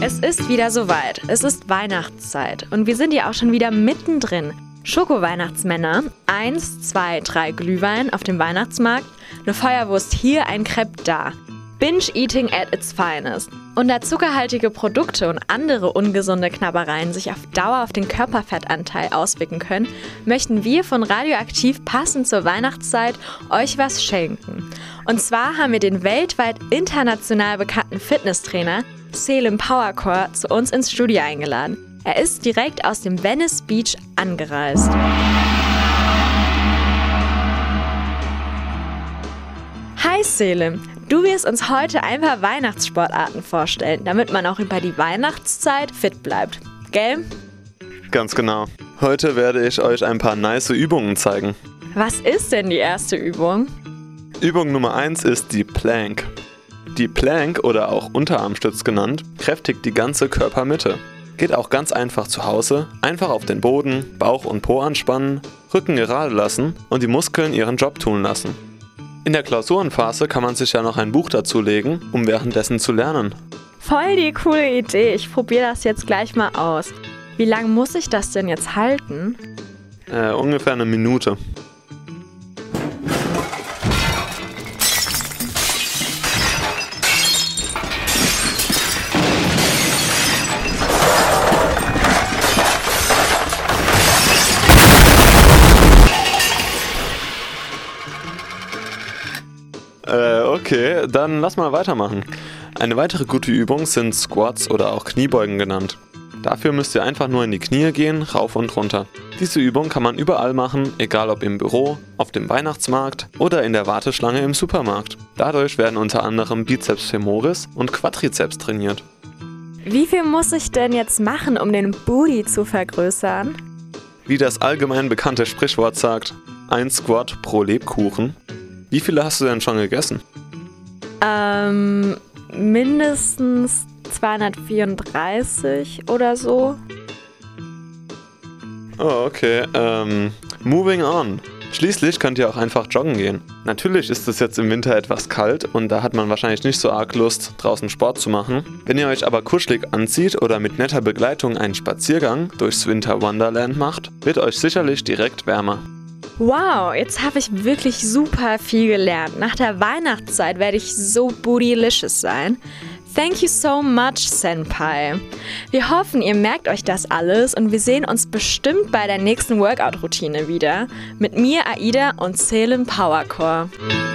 Es ist wieder soweit. Es ist Weihnachtszeit und wir sind ja auch schon wieder mittendrin. Schoko-Weihnachtsmänner, 1, 2, 3 Glühwein auf dem Weihnachtsmarkt, eine Feuerwurst hier, ein Crepe da. Binge-Eating at its finest. Und da zuckerhaltige Produkte und andere ungesunde Knabbereien sich auf Dauer auf den Körperfettanteil auswirken können, möchten wir von Radioaktiv passend zur Weihnachtszeit euch was schenken. Und zwar haben wir den weltweit international bekannten Fitnesstrainer Selim Powercore zu uns ins Studio eingeladen. Er ist direkt aus dem Venice Beach angereist. Hi Selim, du wirst uns heute ein paar Weihnachtssportarten vorstellen, damit man auch über die Weihnachtszeit fit bleibt. Gell? Ganz genau. Heute werde ich euch ein paar nice Übungen zeigen. Was ist denn die erste Übung? Übung Nummer 1 ist die Plank. Die Plank, oder auch Unterarmstütz genannt, kräftigt die ganze Körpermitte. Geht auch ganz einfach zu Hause. Einfach auf den Boden, Bauch und Po anspannen, Rücken gerade lassen und die Muskeln ihren Job tun lassen. In der Klausurenphase kann man sich ja noch ein Buch dazulegen, um währenddessen zu lernen. Voll die coole Idee. Ich probiere das jetzt gleich mal aus. Wie lange muss ich das denn jetzt halten? Ungefähr eine Minute. Okay, dann lass mal weitermachen. Eine weitere gute Übung sind Squats oder auch Kniebeugen genannt. Dafür müsst ihr einfach nur in die Knie gehen, rauf und runter. Diese Übung kann man überall machen, egal ob im Büro, auf dem Weihnachtsmarkt oder in der Warteschlange im Supermarkt. Dadurch werden unter anderem Bizeps femoris und Quadrizeps trainiert. Wie viel muss ich denn jetzt machen, um den Booty zu vergrößern? Wie das allgemein bekannte Sprichwort sagt, ein Squat pro Lebkuchen. Wie viele hast du denn schon gegessen? Mindestens 234 oder so. Oh, okay. Moving on. Schließlich könnt ihr auch einfach joggen gehen. Natürlich ist es jetzt im Winter etwas kalt und da hat man wahrscheinlich nicht so arg Lust, draußen Sport zu machen. Wenn ihr euch aber kuschelig anzieht oder mit netter Begleitung einen Spaziergang durchs Winter Wonderland macht, wird euch sicherlich direkt wärmer. Wow, jetzt habe ich wirklich super viel gelernt. Nach der Weihnachtszeit werde ich so bootylicious sein. Thank you so much, Senpai. Wir hoffen, ihr merkt euch das alles und wir sehen uns bestimmt bei der nächsten Workout-Routine wieder. Mit mir, Aida und Selim Powercore.